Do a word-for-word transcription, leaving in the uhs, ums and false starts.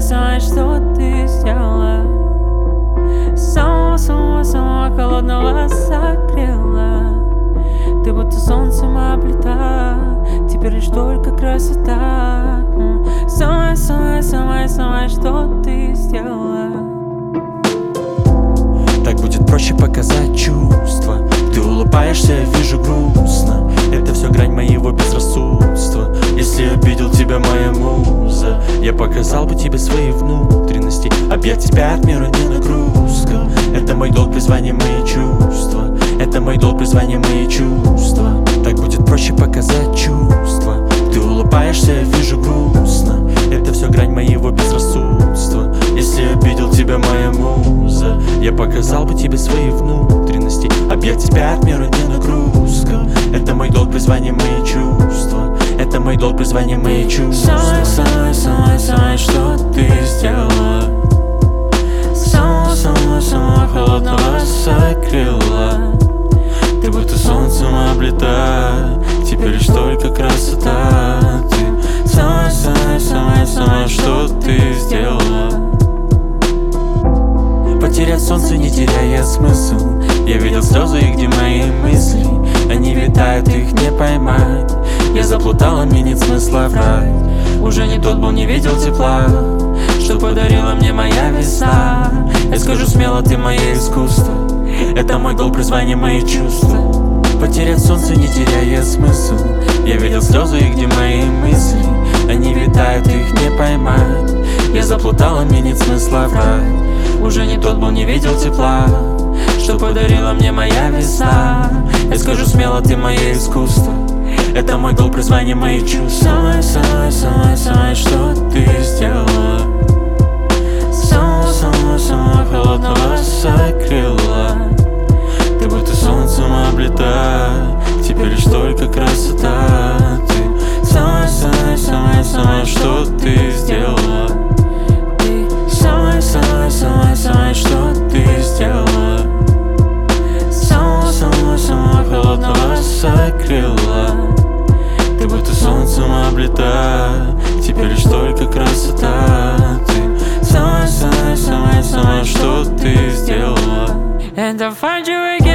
самое, что ты сделала. Самого-самого-самого холодного согрела. Ты будто солнцем облита, теперь лишь только красота. Самое-самое-самое-самое, что ты сделала. Так будет проще показать чувства. Ты улыбаешься, я вижу грустно. Это все грань моего безрассудства. Если обидел тебя моя муза, я показал бы тебе свои внутренности. Объять тебя от мира не нагрузка. Это мой долг, призвание, мои чувства. Это мой долг, призвание, мои чувства. Так будет проще показать чувства. Ты улыбаешься, я вижу грустно. Это все грань моего безрассудства. Если обидел тебя моя муза, я показал бы тебе свои внутренности. Объять тебя от мира не нагрузка. Это мой долг, призвание, мои чувства. Это мой долг, призвание, мои чувства. Самое-самое-самое, что ты сделала. Самого-самого-самого холодного согрела. Ты будто солнцем облита, теперь лишь только красота. Ты самое-самое-самое-самое, что ты сделала. Потерять солнце, не теряя смысл. Я видел слезы, и где мои мысли? Они витают, их не поймать. Я заплутала, мне нет смысла врать. Уже не тот был, не видел тепла, что подарила мне моя весна. Я скажу смело, ты мое искусство. Это мой долг, призвание, мои чувства. Потерять солнце, не теряя смысл. Я видел слезы, и где мои мысли? Они витают, их не поймать. Я заплутала, мне нет смысла врать. Уже не тот был, не видел тепла, что подарила мне моя весна. Я скажу смело, ты мое искусство. Это мой долг, призвание, мои чувства. Самое-самое-самое-самое, что ты сделала. Самого-самого-самого холодного согрела. Ты будто солнцем облита, теперь лишь только красота. Ты самое-самое-самое-самое, что ты сделала. Ты самое-самое-самое-самое, что ты сделала. Самого-самого-самого холодного согрела. Ты будто солнцем облита, теперь лишь только красота. Ты самое-самое-самое-самое, что ты сделала. And I find you again.